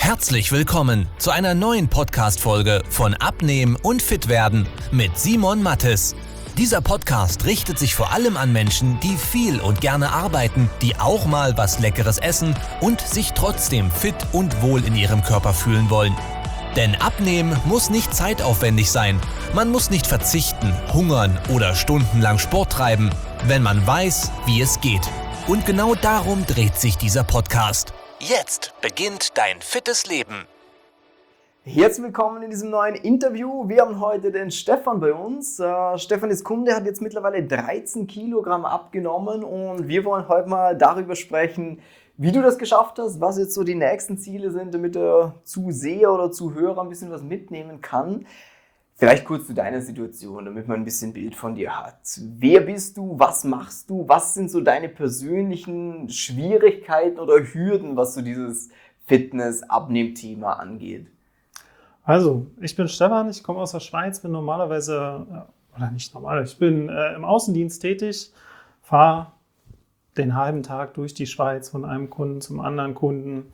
Herzlich willkommen zu einer neuen Podcast-Folge von Abnehmen und Fitwerden mit Simon Mattes. Dieser Podcast richtet sich vor allem an Menschen, die viel und gerne arbeiten, die auch mal was Leckeres essen und sich trotzdem fit und wohl in ihrem Körper fühlen wollen. Denn Abnehmen muss nicht zeitaufwendig sein. Man muss nicht verzichten, hungern oder stundenlang Sport treiben, wenn man weiß, wie es geht. Und genau darum dreht sich dieser Podcast. Jetzt beginnt dein fittes Leben. Herzlich willkommen in diesem neuen Interview. Wir haben heute den Stefan bei uns. Stefan ist Kunde, hat jetzt mittlerweile 13 Kilogramm abgenommen und wir wollen heute mal darüber sprechen, wie du das geschafft hast, was jetzt so die nächsten Ziele sind, damit der Zuseher oder Zuhörer ein bisschen was mitnehmen kann. Vielleicht kurz zu deiner Situation, damit man ein bisschen Bild von dir hat. Wer bist du? Was machst du? Was sind so deine persönlichen Schwierigkeiten oder Hürden, was so dieses Fitness-Abnehm-Thema angeht? Also, ich bin Stefan, ich komme aus der Schweiz, bin normalerweise, oder nicht normal, ich bin im Außendienst tätig, fahre den halben Tag durch die Schweiz von einem Kunden zum anderen Kunden.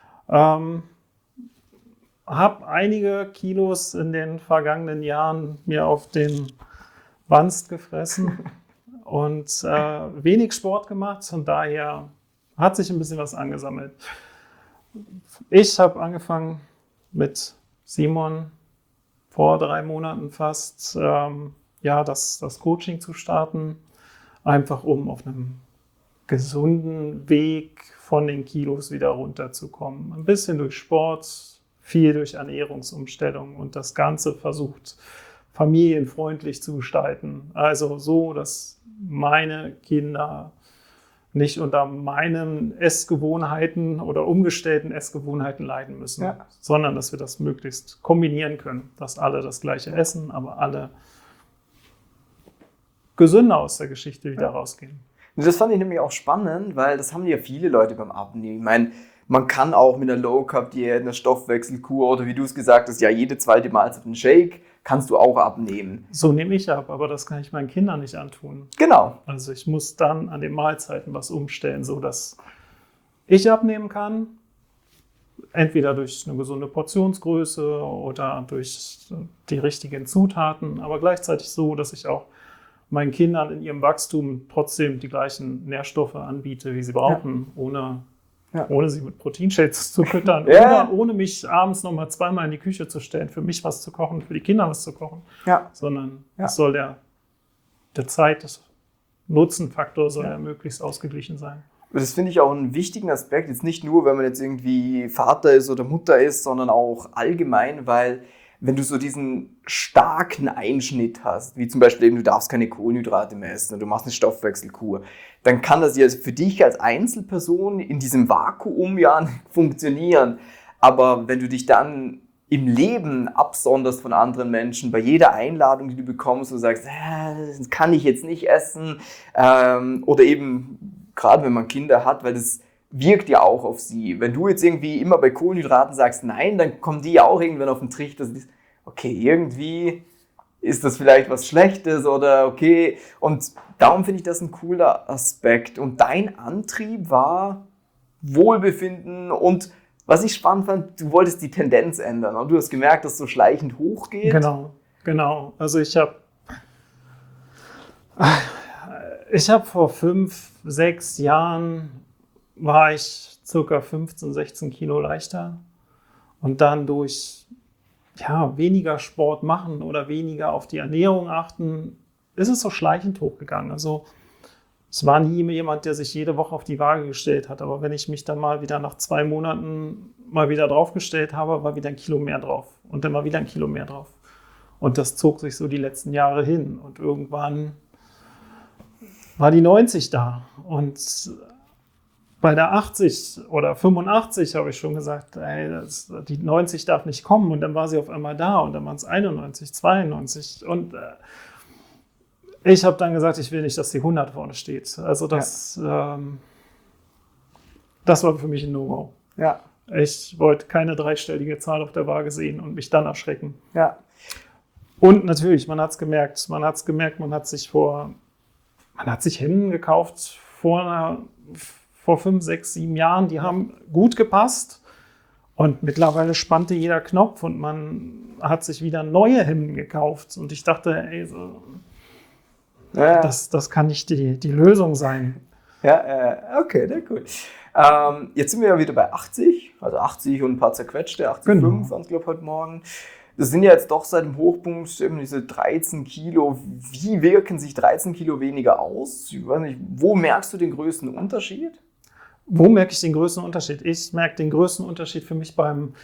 Habe einige Kilos in den vergangenen Jahren mir auf den Wanst gefressen und wenig Sport gemacht. Von daher hat sich ein bisschen was angesammelt. Ich habe angefangen mit Simon vor 3 Monaten fast, das Coaching zu starten, einfach um auf einem gesunden Weg von den Kilos wieder runterzukommen. Ein bisschen durch Sport, viel durch Ernährungsumstellung und das Ganze versucht familienfreundlich zu gestalten. Also so, dass meine Kinder nicht unter meinen Essgewohnheiten oder umgestellten Essgewohnheiten leiden müssen, sondern dass wir das möglichst kombinieren können, dass alle das Gleiche essen, aber alle gesünder aus der Geschichte wieder rausgehen. Das fand ich nämlich auch spannend, weil das haben ja viele Leute beim Abnehmen. Ich meine, man kann auch mit einer Low-Carb-Diät, einer Stoffwechselkur oder wie du es gesagt hast, ja jede zweite Mahlzeit einen Shake, kannst du auch abnehmen. So nehme ich ab, aber das kann ich meinen Kindern nicht antun. Genau. Also ich muss dann an den Mahlzeiten was umstellen, sodass ich abnehmen kann, entweder durch eine gesunde Portionsgröße oder durch die richtigen Zutaten, aber gleichzeitig so, dass ich auch meinen Kindern in ihrem Wachstum trotzdem die gleichen Nährstoffe anbiete, wie sie brauchen, ohne sie mit Proteinshakes zu füttern oder ohne mich abends nochmal zweimal in die Küche zu stellen, für mich was zu kochen, für die Kinder was zu kochen, sondern es soll der Zeit-Nutzen-Faktor soll ja möglichst ausgeglichen sein. Das finde ich auch einen wichtigen Aspekt, jetzt nicht nur, wenn man jetzt irgendwie Vater ist oder Mutter ist, sondern auch allgemein, weil wenn du so diesen starken Einschnitt hast, wie zum Beispiel eben, du darfst keine Kohlenhydrate mehr essen oder du machst eine Stoffwechselkur, dann kann das ja für dich als Einzelperson in diesem Vakuum ja funktionieren. Aber wenn du dich dann im Leben absonderst von anderen Menschen, bei jeder Einladung, die du bekommst, und sagst, das kann ich jetzt nicht essen, oder eben gerade wenn man Kinder hat, weil das wirkt ja auch auf sie. Wenn du jetzt irgendwie immer bei Kohlenhydraten sagst nein, dann kommen die ja auch irgendwann auf den Trichter, okay, irgendwie ist das vielleicht was Schlechtes oder okay. Und darum finde ich das ein cooler Aspekt. Und dein Antrieb war Wohlbefinden und was ich spannend fand, du wolltest die Tendenz ändern. Und du hast gemerkt, dass es so schleichend hochgeht. Genau. Also ich habe vor 5, 6 Jahren war ich ca. 15, 16 Kilo leichter und dann durch weniger Sport machen oder weniger auf die Ernährung achten, ist es so schleichend hochgegangen. Also es war nie jemand, der sich jede Woche auf die Waage gestellt hat, aber wenn ich mich dann mal wieder nach 2 Monaten mal wieder draufgestellt habe, war wieder 1 Kilo mehr drauf und dann mal wieder 1 Kilo mehr drauf. Und das zog sich so die letzten Jahre hin und irgendwann war die 90 da und bei der 80 oder 85 habe ich schon gesagt, die 90 darf nicht kommen. Und dann war sie auf einmal da und dann waren es 91, 92. Und ich habe dann gesagt, ich will nicht, dass die 100 vorne steht. Also das war für mich ein No-Go. Ja. Ich wollte keine 3-stellige Zahl auf der Waage sehen und mich dann erschrecken. Ja. Und natürlich, man hat es gemerkt. Man hat sich Hemden gekauft vor 5, 6, 7 Jahren, die haben gut gepasst Und mittlerweile spannte jeder Knopf und man hat sich wieder neue Hemden gekauft. Und ich dachte, ey, das kann nicht die Lösung sein. Ja, okay, cool. Jetzt sind wir ja wieder bei 80, also 80 und ein paar zerquetschte, 80,5 Genau. waren es, glaube ich, heute Morgen. Das sind ja jetzt doch seit dem Hochpunkt eben diese 13 Kilo. Wie wirken sich 13 Kilo weniger aus? Ich weiß nicht, wo merkst du den größten Unterschied? Wo merke ich den größten Unterschied? Ich merke den größten Unterschied für mich beim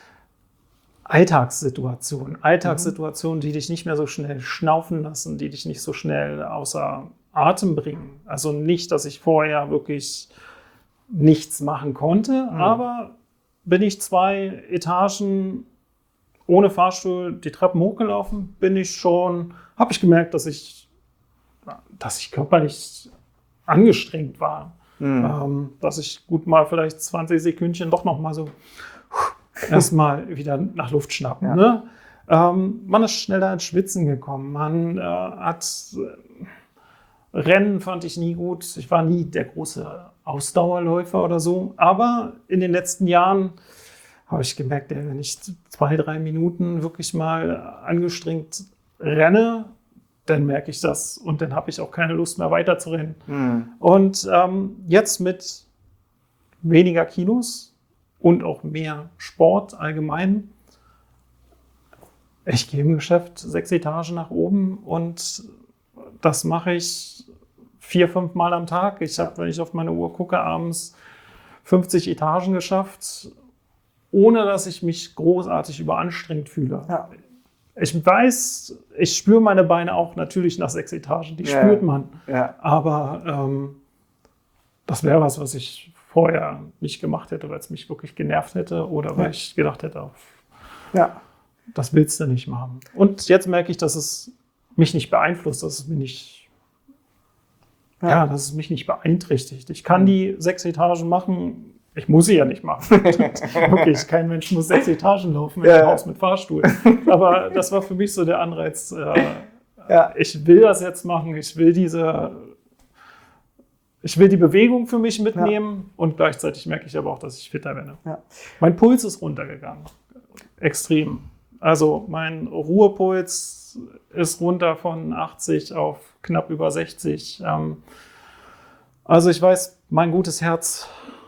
Alltagssituationen, die dich nicht mehr so schnell schnaufen lassen, die dich nicht so schnell außer Atem bringen. Also nicht, dass ich vorher wirklich nichts machen konnte, aber bin ich 2 Etagen ohne Fahrstuhl die Treppen hochgelaufen, habe ich gemerkt, dass ich körperlich angestrengt war. Dass ich gut mal vielleicht 20 Sekündchen doch noch mal so erstmal wieder nach Luft schnappen. Ja. Ne? Man ist schneller ins Schwitzen gekommen. Man hat Rennen fand ich nie gut. Ich war nie der große Ausdauerläufer oder so. Aber in den letzten Jahren habe ich gemerkt, wenn ich 2-3 Minuten wirklich mal angestrengt renne, dann merke ich das und dann habe ich auch keine Lust mehr weiter zu rennen. Und jetzt mit weniger Kilos und auch mehr Sport allgemein, ich gehe im Geschäft 6 Etagen nach oben und das mache ich 4-5 Mal am Tag. Ich habe, wenn ich auf meine Uhr gucke, abends 50 Etagen geschafft, ohne dass ich mich großartig überanstrengt fühle. Ja. Ich weiß, ich spüre meine Beine auch natürlich nach 6 Etagen, die spürt man. Ja. Aber das wäre was ich vorher nicht gemacht hätte, weil es mich wirklich genervt hätte oder weil ich gedacht hätte, das willst du nicht machen. Und jetzt merke ich, dass es mich nicht beeinflusst, dass es mich nicht beeinträchtigt. Ich kann die 6 Etagen machen. Ich muss sie ja nicht machen. Wirklich, kein Mensch muss 6 Etagen laufen im Haus mit Fahrstuhl. Aber das war für mich so der Anreiz. Ich will das jetzt machen. Ich will die Bewegung für mich mitnehmen und gleichzeitig merke ich aber auch, dass ich fitter werde. Ja. Mein Puls ist runtergegangen. Extrem. Also mein Ruhepuls ist runter von 80 auf knapp über 60. Also ich weiß, mein gutes Herz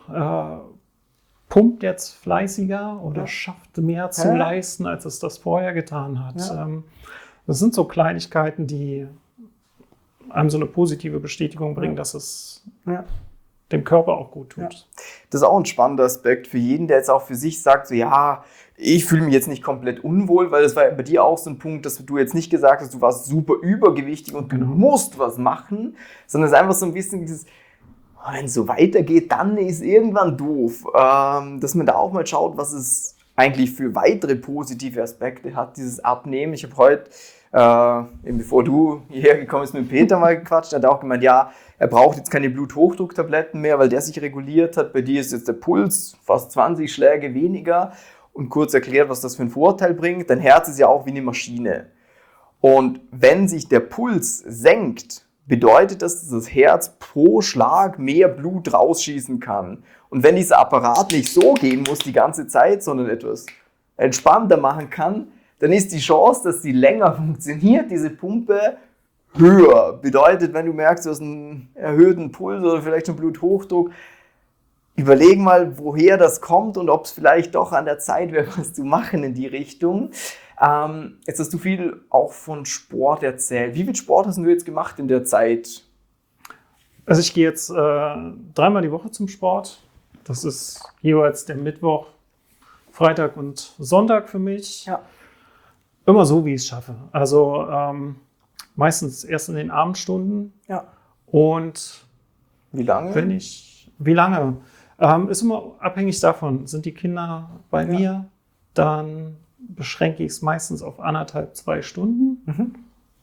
pumpt jetzt fleißiger oder schafft mehr zu leisten, als es das vorher getan hat. Ja. Das sind so Kleinigkeiten, die einem so eine positive Bestätigung bringen, dass es dem Körper auch gut tut. Ja. Das ist auch ein spannender Aspekt für jeden, der jetzt auch für sich sagt, so ich fühle mich jetzt nicht komplett unwohl, weil das war bei dir auch so ein Punkt, dass du jetzt nicht gesagt hast, du warst super übergewichtig und du musst was machen, sondern es ist einfach so ein bisschen dieses, wenn es so weitergeht, dann ist irgendwann doof. Dass man da auch mal schaut, was es eigentlich für weitere positive Aspekte hat, dieses Abnehmen. Ich habe heute, eben bevor du hierher gekommen bist, mit Peter mal gequatscht, der hat auch gemeint, er braucht jetzt keine Bluthochdrucktabletten mehr, weil der sich reguliert hat. Bei dir ist jetzt der Puls fast 20 Schläge weniger und kurz erklärt, was das für einen Vorteil bringt. Dein Herz ist ja auch wie eine Maschine. Und wenn sich der Puls senkt, bedeutet das, dass das Herz pro Schlag mehr Blut rausschießen kann. Und wenn dieser Apparat nicht so gehen muss die ganze Zeit, sondern etwas entspannter machen kann, dann ist die Chance, dass die länger funktioniert, diese Pumpe, höher. Bedeutet, wenn du merkst, du hast einen erhöhten Puls oder vielleicht einen Bluthochdruck, überleg mal, woher das kommt und ob es vielleicht doch an der Zeit wäre, was zu machen in die Richtung. Jetzt hast du viel auch von Sport erzählt. Wie viel Sport hast du jetzt gemacht in der Zeit? Also ich gehe jetzt 3-mal die Woche zum Sport. Das ist jeweils der Mittwoch, Freitag und Sonntag für mich. Ja. Immer so, wie ich es schaffe. Also meistens erst in den Abendstunden. Ja. Und wie lange? Wie lange? Ist immer abhängig davon. Sind die Kinder bei mir, dann beschränke ich es meistens auf 1,5-2 Stunden.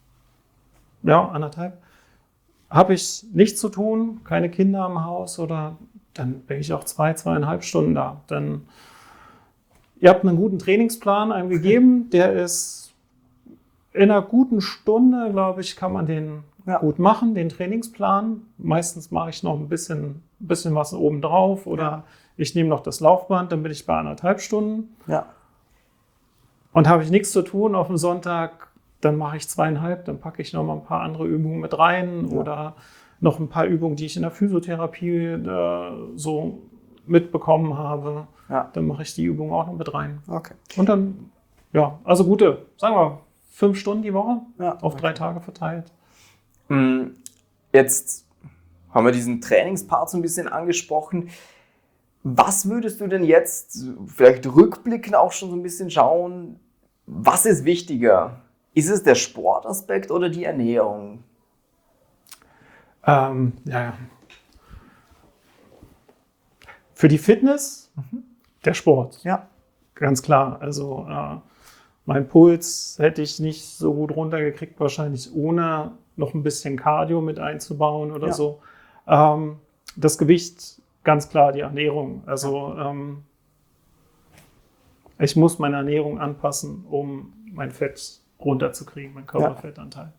Ja, 1,5. Habe ich nichts zu tun, keine Kinder im Haus, oder dann bin ich auch 2,5 Stunden da. Dann, ihr habt einen guten Trainingsplan einem gegeben, der ist in einer guten Stunde, glaube ich, kann man den gut machen, den Trainingsplan. Meistens mache ich noch ein bisschen was obendrauf oder Ich nehme noch das Laufband, dann bin ich bei 1,5 Stunden. Ja. Und habe ich nichts zu tun auf dem Sonntag, dann mache ich 2,5, dann packe ich noch mal ein paar andere Übungen mit rein oder noch ein paar Übungen, die ich in der Physiotherapie so mitbekommen habe. Ja. Dann mache ich die Übungen auch noch mit rein. Okay. Und dann, ja, also gute, sagen wir, 5 Stunden die Woche auf 3 Tage verteilt. Jetzt haben wir diesen Trainingspart so ein bisschen angesprochen. Was würdest du denn jetzt, vielleicht rückblickend auch schon so ein bisschen schauen, was ist wichtiger? Ist es der Sportaspekt oder die Ernährung? Ja. Für die Fitness der Sport. Ja. Ganz klar. Also mein Puls hätte ich nicht so gut runtergekriegt, wahrscheinlich ohne noch ein bisschen Cardio mit einzubauen oder so. Das Gewicht, ganz klar die Ernährung. Also ich muss meine Ernährung anpassen, um mein Fett runterzukriegen, mein Körperfettanteil.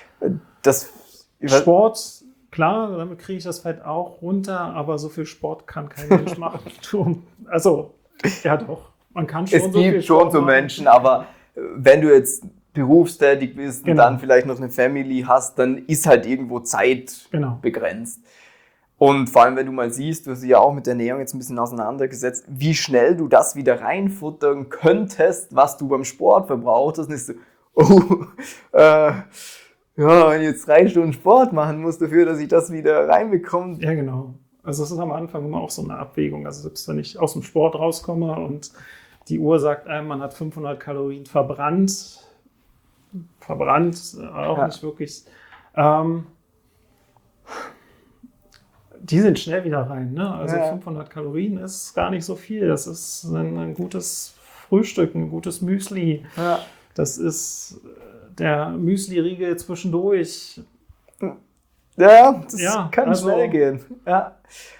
Sport, klar, damit kriege ich das Fett auch runter, aber so viel Sport kann kein Mensch machen. Also, ja doch, man kann schon es so viel gibt Sport schon so machen. Menschen, aber wenn du jetzt berufstätig bist und dann vielleicht noch eine Family hast, dann ist halt irgendwo Zeit begrenzt. Und vor allem, wenn du mal siehst, du hast dich ja auch mit der Ernährung jetzt ein bisschen auseinandergesetzt, wie schnell du das wieder reinfuttern könntest, was du beim Sport verbraucht hast, und ist so, wenn ich jetzt 3 Stunden Sport machen muss dafür, dass ich das wieder reinbekomme. Ja, genau. Also es ist am Anfang immer auch so eine Abwägung. Also selbst wenn ich aus dem Sport rauskomme und die Uhr sagt einem, man hat 500 Kalorien verbrannt auch nicht wirklich. Die sind schnell wieder rein. Ne? Also 500 Kalorien ist gar nicht so viel. Das ist ein gutes Frühstück, ein gutes Müsli. Ja. Das ist der Müsli-Riegel zwischendurch. Ja, das kann schnell gehen. Ja.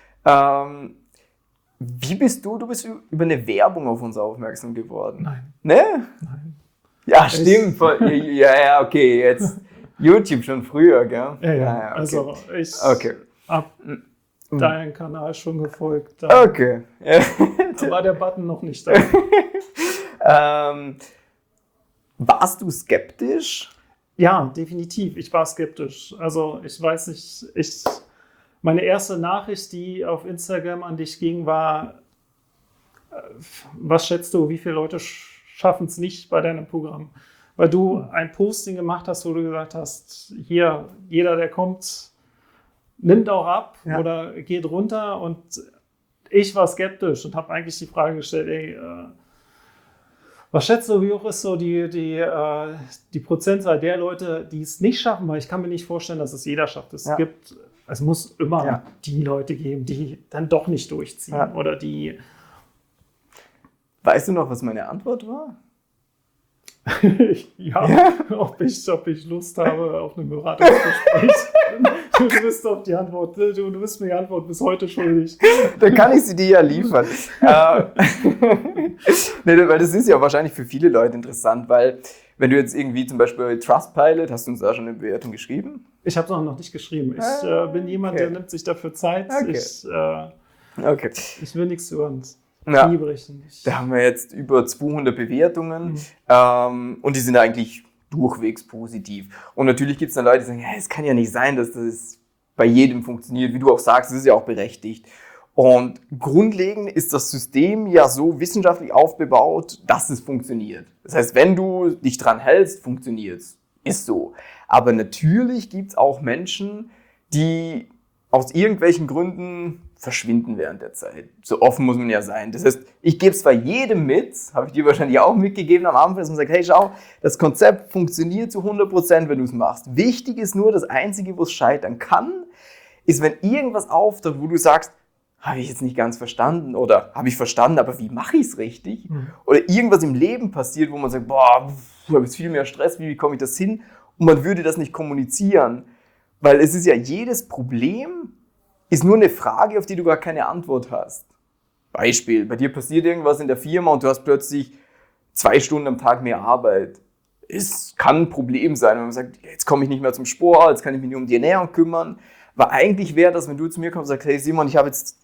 Wie bist du? Du bist über eine Werbung auf uns aufmerksam geworden. Nein. Ne? Nein. Ja, stimmt. Ja, okay, jetzt YouTube schon früher, gell? Ja. Okay. Also ich habe deinen Kanal schon gefolgt. Okay. Da war der Button noch nicht da. Warst du skeptisch? Ja, definitiv. Ich war skeptisch. Also ich weiß nicht, meine erste Nachricht, die auf Instagram an dich ging, war, was schätzt du, wie viele Leute schaffen es nicht bei deinem Programm? Weil du ein Posting gemacht hast, wo du gesagt hast, hier, jeder, der kommt, nimmt auch ab oder geht runter. Und ich war skeptisch und habe eigentlich die Frage gestellt, was schätzt du, wie hoch ist so die Prozentzahl der Leute, die es nicht schaffen? Weil ich kann mir nicht vorstellen, dass es jeder schafft. Es muss immer die Leute geben, die dann doch nicht durchziehen oder die... Weißt du noch, was meine Antwort war? Ob ich Lust habe auf ein Beratungsgespräch. Du wirst auf die Antwort, du wirst mir die Antwort bis heute schuldig. Dann kann ich sie dir ja liefern. Weil das ist ja wahrscheinlich für viele Leute interessant, weil wenn du jetzt irgendwie zum Beispiel bei Trustpilot, hast du uns da schon eine Bewertung geschrieben? Ich habe es noch nicht geschrieben. Ich bin jemand, der nimmt sich dafür Zeit. Okay. Ich will nichts hören. Da haben wir jetzt über 200 Bewertungen und die sind eigentlich durchwegs positiv. Und natürlich gibt es dann Leute, die sagen, es kann ja nicht sein, dass das bei jedem funktioniert. Wie du auch sagst, das ist ja auch berechtigt. Und grundlegend ist das System ja so wissenschaftlich aufgebaut, dass es funktioniert. Das heißt, wenn du dich dran hältst, funktioniert es. Ist so. Aber natürlich gibt es auch Menschen, die aus irgendwelchen Gründen verschwinden während der Zeit. So offen muss man ja sein. Das heißt, ich gebe es zwar jedem mit, habe ich dir wahrscheinlich auch mitgegeben am Anfang, dass man sagt, hey, schau, das Konzept funktioniert zu 100%, wenn du es machst. Wichtig ist nur, das Einzige, wo es scheitern kann, ist, wenn irgendwas auftaucht, wo du sagst, habe ich jetzt nicht ganz verstanden oder habe ich verstanden, aber wie mache ich es richtig? Oder irgendwas im Leben passiert, wo man sagt, boah, ich habe jetzt viel mehr Stress, wie komme ich das hin? Und man würde das nicht kommunizieren, weil es ist ja jedes Problem, ist nur eine Frage, auf die du gar keine Antwort hast. Beispiel, bei dir passiert irgendwas in der Firma und du hast plötzlich 2 Stunden am Tag mehr Arbeit. Es kann ein Problem sein, wenn man sagt, jetzt komme ich nicht mehr zum Sport, jetzt kann ich mich nur um die Ernährung kümmern. Weil eigentlich wäre das, wenn du zu mir kommst und sagst, hey Simon, ich habe jetzt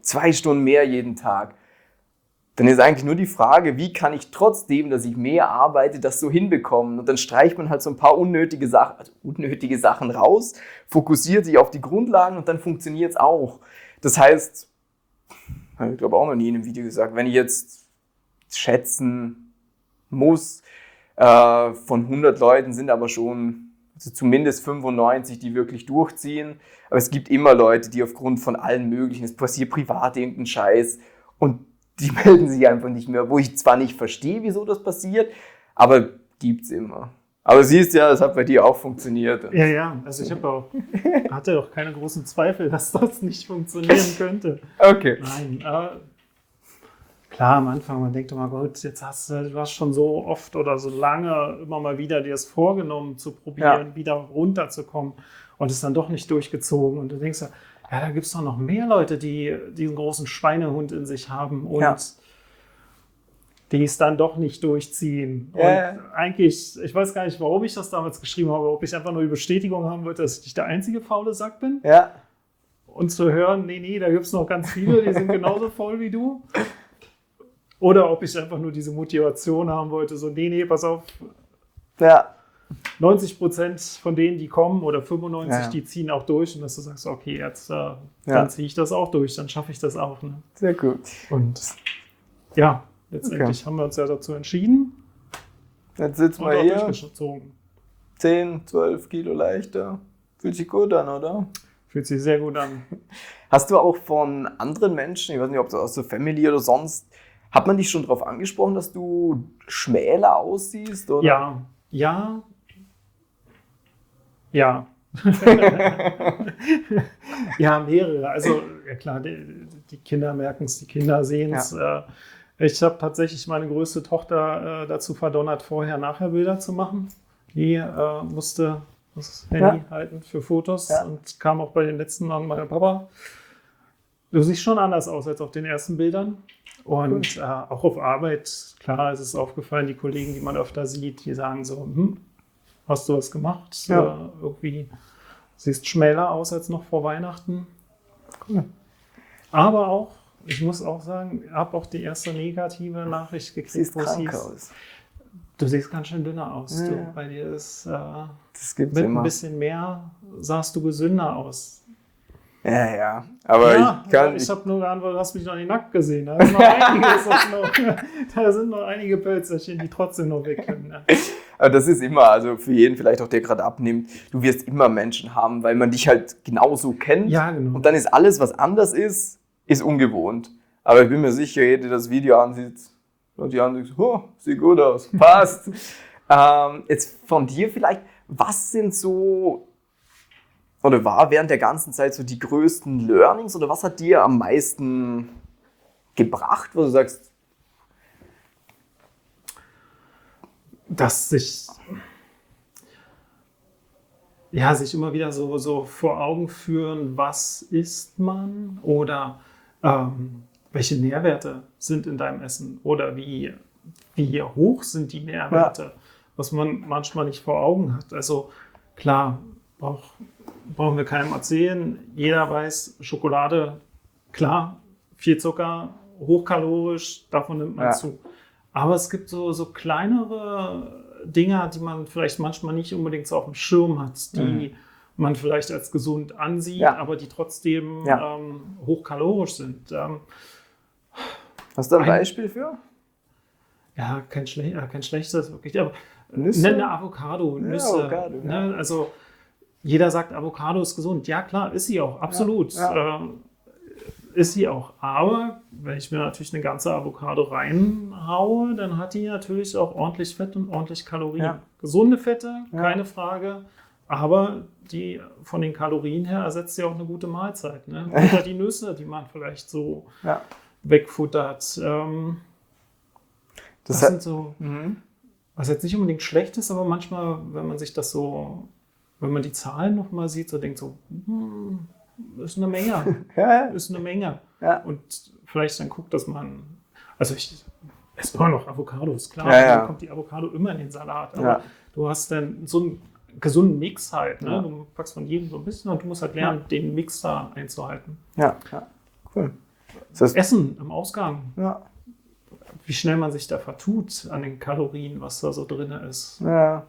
2 Stunden mehr jeden Tag. Dann ist eigentlich nur die Frage, wie kann ich trotzdem, dass ich mehr arbeite, das so hinbekommen? Und dann streicht man halt so ein paar unnötige Sachen raus, fokussiert sich auf die Grundlagen und dann funktioniert es auch. Das heißt, ich glaube auch noch nie in einem Video gesagt, wenn ich jetzt schätzen muss, von 100 Leuten sind aber schon zumindest 95, die wirklich durchziehen. Aber es gibt immer Leute, die aufgrund von allen möglichen, es passiert privat irgendein Scheiß und die melden sich einfach nicht mehr, wo ich zwar nicht verstehe, wieso das passiert, aber gibt's immer. Aber siehst ja, das hat bei dir auch funktioniert. Ja, also ich hatte auch keine großen Zweifel, dass das nicht funktionieren könnte. Okay. Nein, klar, am Anfang, man denkt immer, Gott, jetzt du hast schon so oft oder so lange immer mal wieder dir das vorgenommen zu probieren, wieder runterzukommen und es dann doch nicht durchgezogen. Und du denkst, ja, da gibt es doch noch mehr Leute, die diesen großen Schweinehund in sich haben und die es dann doch nicht durchziehen. Ja. Und eigentlich, ich weiß gar nicht, warum ich das damals geschrieben habe, ob ich einfach nur die Bestätigung haben wollte, dass ich nicht der einzige faule Sack bin. Ja. Und zu hören, nee, da gibt es noch ganz viele, die sind genauso faul wie du. Oder ob ich einfach nur diese Motivation haben wollte, so, nee, pass auf. Ja. 90% von denen, die kommen, oder 95%, die ziehen auch durch. Und dass du sagst, okay, jetzt dann ziehe ich das auch durch, dann schaffe ich das auch. Ne? Sehr gut. Und ja, letztendlich haben wir uns ja dazu entschieden. Jetzt sitzen wir auch hier, durchgezogen. 10, 12 Kilo leichter. Fühlt sich gut an, oder? Fühlt sich sehr gut an. Hast du auch von anderen Menschen, ich weiß nicht, ob das aus der Family oder sonst, hat man dich schon darauf angesprochen, dass du schmäler aussiehst? Oder? Ja. Ja, mehrere. Also, ja klar, die Kinder merken es, die Kinder sehen es. Ja. Ich habe tatsächlich meine größte Tochter dazu verdonnert, Vorher-Nachher-Bilder zu machen. Die musste das Handy halten für Fotos und kam auch bei den letzten an meiner Papa. Du siehst schon anders aus als auf den ersten Bildern. Und auch auf Arbeit, klar, ist es aufgefallen, die Kollegen, die man öfter sieht, die sagen so, hast du was gemacht? Irgendwie siehst schmäler aus als noch vor Weihnachten. Cool. Aber auch, ich muss auch sagen, ich habe auch die erste negative Nachricht gekriegt, wo es hieß, du siehst ganz schön dünner aus. Ja. Du, bei dir ist das gibt's mit immer. Ein bisschen mehr sahst du gesünder aus. Ja. Aber ich habe nur geantwortet, du hast mich noch nicht nackt gesehen. Da ist noch einiges da sind noch einige Pölzerchen, die trotzdem noch weg können. Ja. Aber das ist immer, also für jeden vielleicht auch, der gerade abnimmt, du wirst immer Menschen haben, weil man dich halt genauso kennt. Ja, genau. Und dann ist alles, was anders ist ungewohnt. Aber ich bin mir sicher, jeder, der das Video ansieht, und die anderen sagen, sieht gut aus, passt. Jetzt von dir vielleicht, was sind so, oder war während der ganzen Zeit so die größten Learnings, oder was hat dir am meisten gebracht, wo du sagst, dass sich immer wieder so vor Augen führen, was isst man oder welche Nährwerte sind in deinem Essen oder wie hoch sind die Nährwerte, was man manchmal nicht vor Augen hat. Also klar, brauchen wir keinem erzählen. Jeder weiß, Schokolade, klar, viel Zucker, hochkalorisch, davon nimmt man zu. Aber es gibt so kleinere Dinge, die man vielleicht manchmal nicht unbedingt so auf dem Schirm hat, die man vielleicht als gesund ansieht, aber die trotzdem hochkalorisch sind. Hast du ein Beispiel für? Ja, kein schlechtes, wirklich. Aber Nüsse? Eine Avocado, Nüsse. Avocado, ne? Also jeder sagt, Avocado ist gesund. Ja, klar, ist sie auch, absolut. Ist sie auch. Aber wenn ich mir natürlich eine ganze Avocado reinhaue, dann hat die natürlich auch ordentlich Fett und ordentlich Kalorien. Ja. Gesunde Fette, keine Frage. Aber die von den Kalorien her ersetzt ja auch eine gute Mahlzeit. Ne? Oder die Nüsse, die man vielleicht so wegfuttert. Das sind so, was jetzt nicht unbedingt schlecht ist, aber manchmal, wenn man sich das so, wenn man die Zahlen nochmal sieht, so denkt so, ist eine Menge. Ist eine Menge. Ja. Und vielleicht dann guckt, dass man, also ich esse immer noch Avocados, klar, dann kommt die Avocado immer in den Salat, aber du hast dann so einen gesunden Mix halt, ne? Du packst von jedem so ein bisschen und du musst halt lernen, den Mix da einzuhalten. Ja, cool. Das heißt, Essen im Ausgang. ja. Wie schnell man sich da vertut an den Kalorien, was da so drin ist. Ja.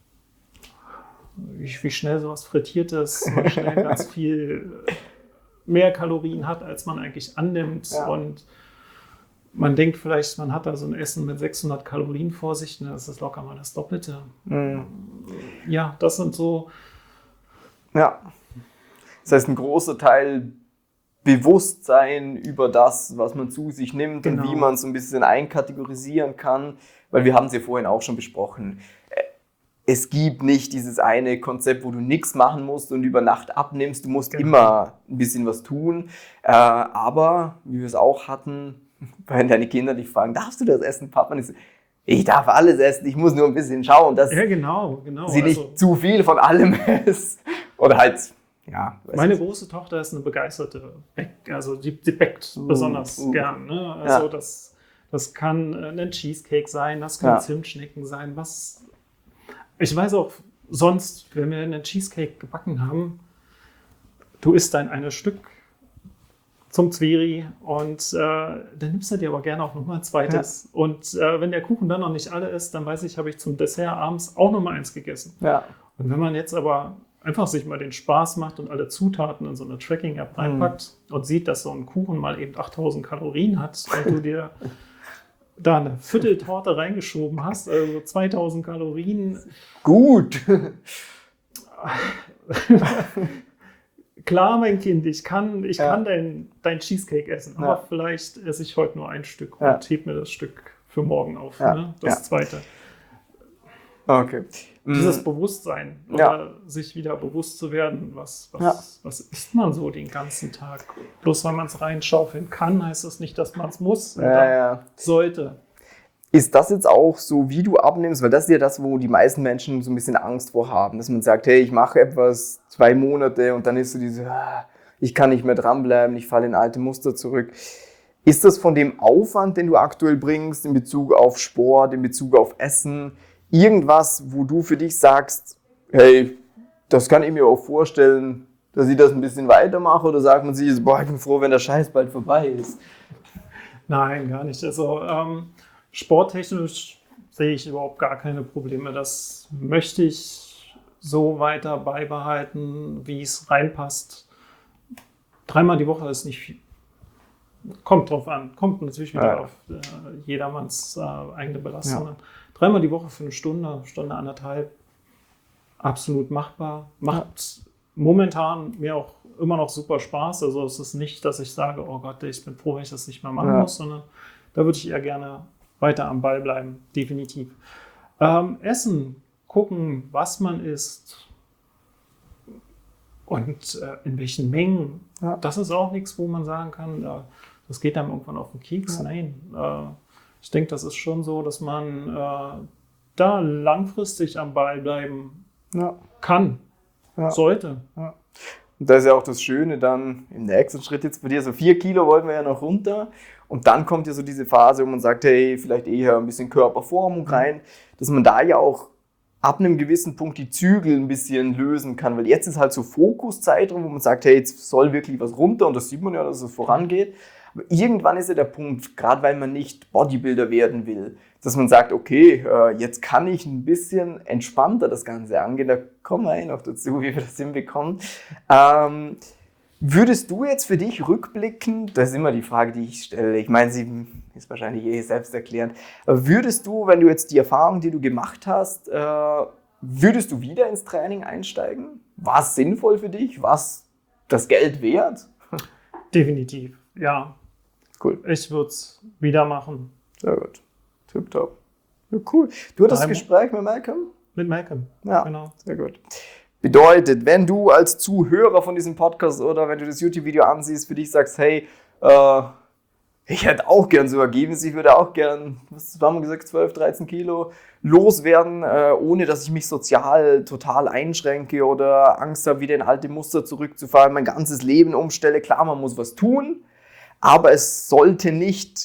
Wie schnell sowas Frittiertes mal schnell ganz viel mehr Kalorien hat, als man eigentlich annimmt. Ja. Und man denkt vielleicht, man hat da so ein Essen mit 600 Kalorien vor sich, ne? Das ist locker mal das Doppelte. Ja, das sind so... Ja. Das heißt, ein großer Teil Bewusstsein über das, was man zu sich nimmt und Genau. wie man so ein bisschen einkategorisieren kann, weil wir haben es ja vorhin auch schon besprochen. Es gibt nicht dieses eine Konzept, wo du nichts machen musst und über Nacht abnimmst. Du musst immer ein bisschen was tun. Aber, wie wir es auch hatten, wenn deine Kinder dich fragen, darfst du das essen, Papa? Und ich darf alles essen, ich muss nur ein bisschen schauen, dass Ja, genau. sie nicht zu viel von allem ist. Oder halt, ja. Meine große Tochter ist eine begeisterte also die backt besonders gern. Ne? Also das kann ein Cheesecake sein, das können Zimtschnecken sein. Ich weiß auch sonst, wenn wir einen Cheesecake gebacken haben, du isst dann ein Stück zum Zwiri und dann nimmst du dir aber gerne auch nochmal ein zweites. Ja. Und wenn der Kuchen dann noch nicht alle ist, dann weiß ich, habe ich zum Dessert abends auch nochmal eins gegessen. Ja. Und wenn man jetzt aber einfach sich mal den Spaß macht und alle Zutaten in so eine Tracking-App reinpackt und sieht, dass so ein Kuchen mal eben 8000 Kalorien hat und du dir da eine Vierteltorte reingeschoben hast, also 2000 Kalorien. Gut. Klar, mein Kind, ich kann dein Cheesecake essen, aber vielleicht esse ich heute nur ein Stück und heb mir das Stück für morgen auf, ne? Das zweite. Okay. Dieses Bewusstsein, oder sich wieder bewusst zu werden, was isst man so den ganzen Tag? Bloß weil man es reinschaufeln kann, heißt das nicht, dass man es muss oder sollte. Ist das jetzt auch so, wie du abnimmst? Weil das ist ja das, wo die meisten Menschen so ein bisschen Angst vor haben, dass man sagt, hey, ich mache etwas 2 Monate und dann ist so diese, ich kann nicht mehr dranbleiben, ich falle in alte Muster zurück. Ist das von dem Aufwand, den du aktuell bringst, in Bezug auf Sport, in Bezug auf Essen, irgendwas, wo du für dich sagst, hey, das kann ich mir auch vorstellen, dass ich das ein bisschen weitermache, oder sagt man sich, boah, ich bin froh, wenn der Scheiß bald vorbei ist? Nein, gar nicht. Also sporttechnisch sehe ich überhaupt gar keine Probleme. Das möchte ich so weiter beibehalten, wie es reinpasst. 3-mal die Woche ist nicht viel. Kommt drauf an. Kommt natürlich wieder auf jedermanns eigene Belastung an. 3-mal die Woche für eine Stunde, Stunde, anderthalb, absolut machbar. Macht momentan mir auch immer noch super Spaß. Also es ist nicht, dass ich sage, oh Gott, ich bin froh, wenn ich das nicht mehr machen muss, sondern da würde ich eher gerne weiter am Ball bleiben, definitiv. Essen, gucken, was man isst und in welchen Mengen. Das ist auch nichts, wo man sagen kann, das geht einem irgendwann auf den Keks. Nein, ich denke, das ist schon so, dass man da langfristig am Ball bleiben kann, sollte. Ja. Und da ist ja auch das Schöne dann im nächsten Schritt jetzt bei dir, so 4 Kilo wollten wir ja noch runter. Und dann kommt ja so diese Phase, wo man sagt, hey, vielleicht eher ein bisschen Körperformung rein, dass man da ja auch ab einem gewissen Punkt die Zügel ein bisschen lösen kann. Weil jetzt ist halt so Fokuszeitraum, wo man sagt, hey, jetzt soll wirklich was runter, und das sieht man ja, dass es vorangeht. Aber irgendwann ist ja der Punkt, gerade weil man nicht Bodybuilder werden will, dass man sagt, okay, jetzt kann ich ein bisschen entspannter das Ganze angehen. Da kommen wir noch dazu, wie wir das hinbekommen. Würdest du jetzt für dich rückblickend, das ist immer die Frage, die ich stelle, ich meine, sie ist wahrscheinlich selbsterklärend, aber würdest du, wenn du jetzt die Erfahrung, die du gemacht hast, würdest du wieder ins Training einsteigen? War es sinnvoll für dich? War es das Geld wert? Definitiv, ja. Cool. Ich würde es wieder machen. Sehr gut. Tipptopp. Ja, cool. Du hattest das Gespräch mit Malcolm? Mit Malcolm, ja, genau. Sehr gut. Bedeutet, wenn du als Zuhörer von diesem Podcast oder wenn du das YouTube-Video ansiehst, für dich sagst, hey, ich hätte auch gern so Ergebnisse, ich würde auch gern, was haben wir gesagt, 12, 13 Kilo loswerden, ohne dass ich mich sozial total einschränke oder Angst habe, wieder in alte Muster zurückzufallen, mein ganzes Leben umstelle. Klar, man muss was tun, aber es sollte nicht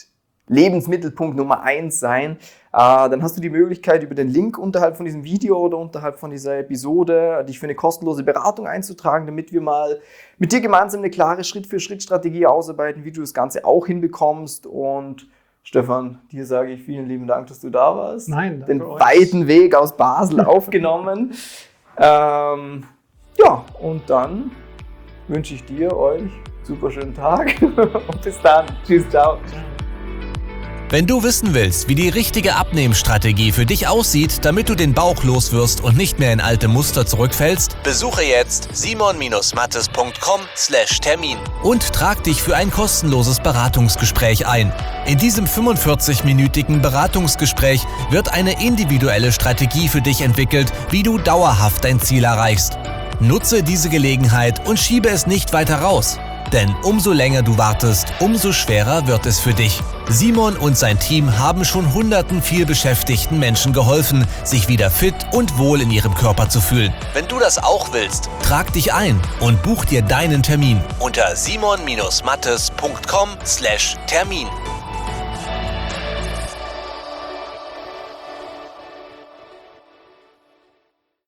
Lebensmittelpunkt Nummer 1 sein, dann hast du die Möglichkeit, über den Link unterhalb von diesem Video oder unterhalb von dieser Episode dich für eine kostenlose Beratung einzutragen, damit wir mal mit dir gemeinsam eine klare Schritt-für-Schritt-Strategie ausarbeiten, wie du das Ganze auch hinbekommst. Und Stefan, dir sage ich vielen lieben Dank, dass du da warst. Nein, danke den euch. weiten Weg aus Basel aufgenommen. Ja, und dann wünsche ich dir, euch super schönen Tag und bis dann. Tschüss, ciao. Wenn du wissen willst, wie die richtige Abnehmstrategie für dich aussieht, damit du den Bauch loswirst und nicht mehr in alte Muster zurückfällst, besuche jetzt simon-mattes.com/Termin und trag dich für ein kostenloses Beratungsgespräch ein. In diesem 45-minütigen Beratungsgespräch wird eine individuelle Strategie für dich entwickelt, wie du dauerhaft dein Ziel erreichst. Nutze diese Gelegenheit und schiebe es nicht weiter raus. Denn umso länger du wartest, umso schwerer wird es für dich. Simon und sein Team haben schon hunderten vielbeschäftigten Menschen geholfen, sich wieder fit und wohl in ihrem Körper zu fühlen. Wenn du das auch willst, trag dich ein und buch dir deinen Termin unter simon-mattes.com/Termin.